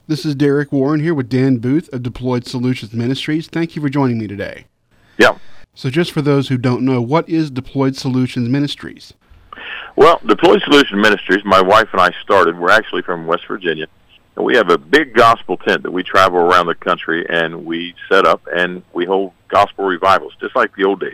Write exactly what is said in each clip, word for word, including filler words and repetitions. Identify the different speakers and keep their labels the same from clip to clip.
Speaker 1: This is Derek Warren here with Dan Booth of Deployed Solutions Ministries. Thank you for joining me today.
Speaker 2: Yeah.
Speaker 1: So just for those who don't know, what is Deployed Solutions Ministries?
Speaker 2: Well, Deployed Solutions Ministries, my wife and I started, we're actually from West Virginia, and we have a big gospel tent that we travel around the country, and we set up, and we hold gospel revivals, just like the old days.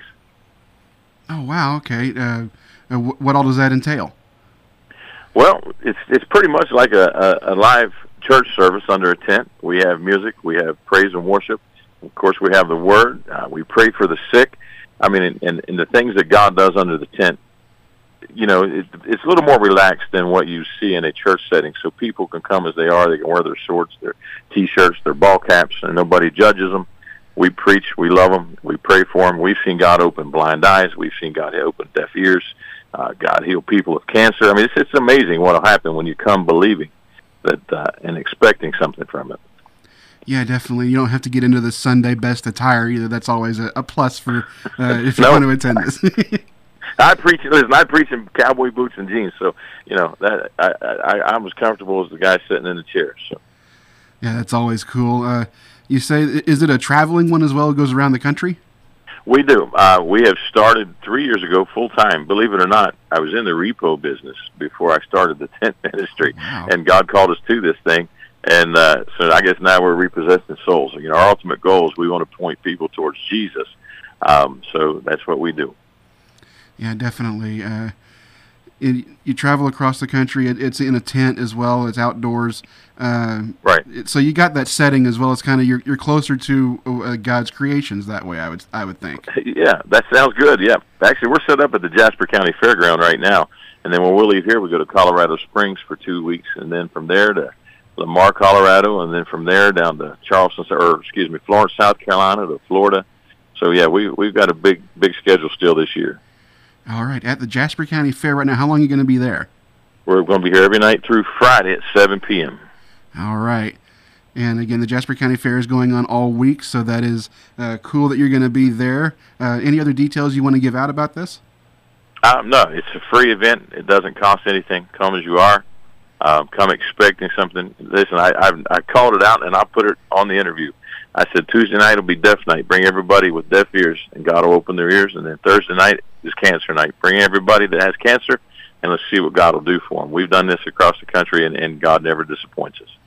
Speaker 1: Oh, wow, okay. Uh, uh, what all does that entail?
Speaker 2: Well, it's it's pretty much like a, a, a live church service under a tent. We have music, we have praise and worship. Of course, we have the Word. Uh, we pray for the sick. I mean, and, and, and the things that God does under the tent, you know, it, it's a little more relaxed than what you see in a church setting. So people can come as they are. They can wear their shorts, their T-shirts, their ball caps, and nobody judges them. We preach. We love them. We pray for them. We've seen God open blind eyes. We've seen God open deaf ears. Uh, God heal people of cancer. I mean, it's, it's amazing what will happen when you come believing that uh, and expecting something from it.
Speaker 1: Yeah, definitely. You don't have to get into the Sunday best attire either. That's always a, a plus for uh, if you
Speaker 2: no.
Speaker 1: want to attend this.
Speaker 2: I preach. Listen, I preach in cowboy boots and jeans, so you know that I, I I'm as comfortable as the guy sitting in the chair. So
Speaker 1: yeah, that's always cool. Uh, you say, is it a traveling one as well? It goes around the country.
Speaker 2: We do. Uh, we have started three years ago full time. Believe it or not, I was in the repo business before I started the tent ministry,
Speaker 1: wow.
Speaker 2: and God called us to this thing. And uh, so I guess now we're repossessing souls. You know, our ultimate goal is we want to point people towards Jesus. Um, so that's what we do.
Speaker 1: Yeah, definitely. Uh, it, you travel across the country. It, it's in a tent as well. It's outdoors. Uh,
Speaker 2: right.
Speaker 1: It, so you got that setting as well as kind of you're you're closer to uh, God's creations that way. I would I would think.
Speaker 2: Yeah, that sounds good. Yeah, actually, we're set up at the Jasper County Fairground right now, and then when we leave here, we go to Colorado Springs for two weeks, and then from there to Lamar, Colorado, and then from there down to Charleston, or excuse me, Florence, South Carolina, to Florida. So yeah, we we've got a big big schedule still this year.
Speaker 1: All right, at the Jasper County Fair right now. How long are you going to be there?
Speaker 2: We're going to be here every night through Friday at seven p.m.
Speaker 1: All right. And again, the Jasper County Fair is going on all week, so that is uh, cool that you're going to be there. Uh, any other details you want to give out about this?
Speaker 2: Um, no, it's a free event. It doesn't cost anything. Come as you are. Um, come expecting something. Listen, I, I I called it out, and I put it on the interview. I said Tuesday night will be deaf night. Bring everybody with deaf ears, and God will open their ears. And then Thursday night is cancer night. Bring everybody that has cancer, and let's see what God will do for them. We've done this across the country, and, and God never disappoints us.